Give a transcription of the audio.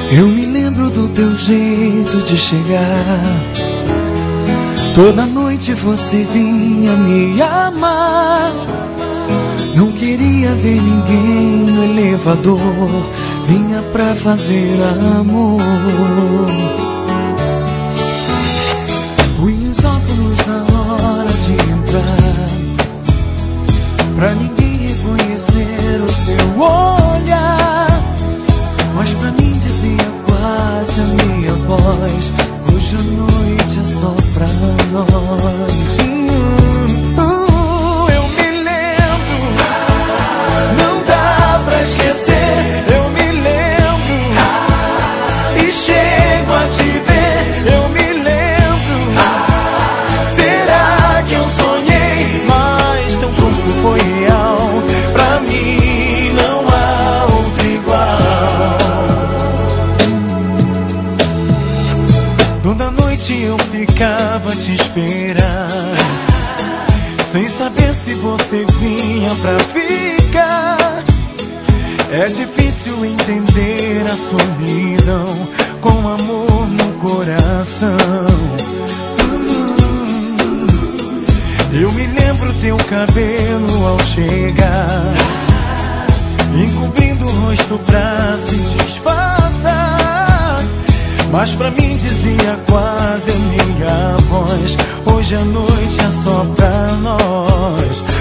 Eu me lembro do teu jeito de chegar. Toda noite você vinha me amar. Não queria ver ninguém no elevador, vinha pra fazer amor. Punha os óculos na hora de entrar, pra ninguém reconhecer o seu olhar. Mas pra mim dizia quase a minha voz: hoje a noite é só pra nós. Eu me lembro, não dá pra esquecer. Eu me lembro e chego a te ver. Eu me lembro, será que eu sonhei? Mas teu corpo foi real, pra mim não há outro igual. Toda noite eu ficava a te esperar, sem saber se você vinha pra ficar. É difícil entender a solidão com amor no coração. Eu me lembro teu cabelo ao chegar, encobrindo o rosto pra se disfarçar. Mas pra mim dizia quase a minha voz: hoje a noite é só pra nós.